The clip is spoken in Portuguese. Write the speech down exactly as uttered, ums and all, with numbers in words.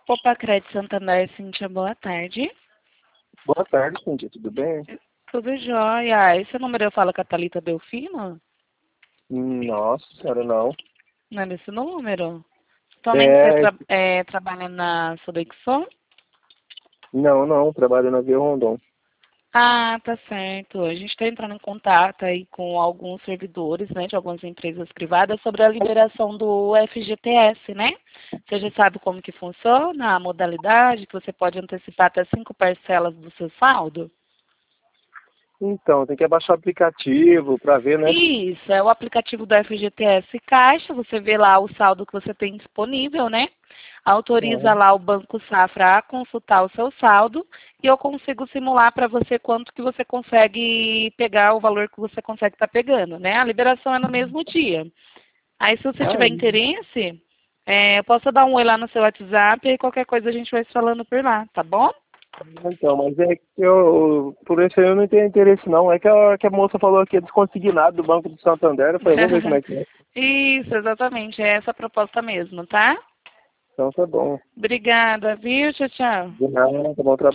Opa, Crédito Santander, Cíntia, boa tarde. Boa tarde, Cíntia, tudo bem? Tudo jóia. Esse número eu falo com a Thalita Delfino? Nossa senhora, não. Não é desse número? Atualmente você É, tra é, trabalha na Sodexo? não, não, trabalho na Via Rondon. Ah, tá certo. A gente está entrando em contato aí com alguns servidores, né, de algumas empresas privadas sobre a liberação do F G T S, né? Você já sabe como que funciona a modalidade, que você pode antecipar até cinco parcelas do seu saldo? Então, tem que abaixar o aplicativo pra ver, né? Isso, é o aplicativo do F G T S Caixa, você vê lá o saldo que você tem disponível, né? Autoriza Uhum. lá o Banco Safra a consultar o seu saldo e eu consigo simular para você quanto que você consegue pegar, o valor que você consegue estar pegando, né? A liberação é no mesmo dia. Aí, se você tiver Aí, interesse, é, eu posso dar um oi lá no seu WhatsApp e qualquer coisa a gente vai se falando por lá, tá bom? então, mas é que eu, por isso aí eu não tenho interesse não. É que a, que a moça falou que é desconsignado do Banco do Santander. Eu falei, vou ver como é que é. Isso, exatamente, é essa a proposta mesmo, tá? Então tá bom. Obrigada, viu? Tchau, tchau. De nada, tá bom trabalho.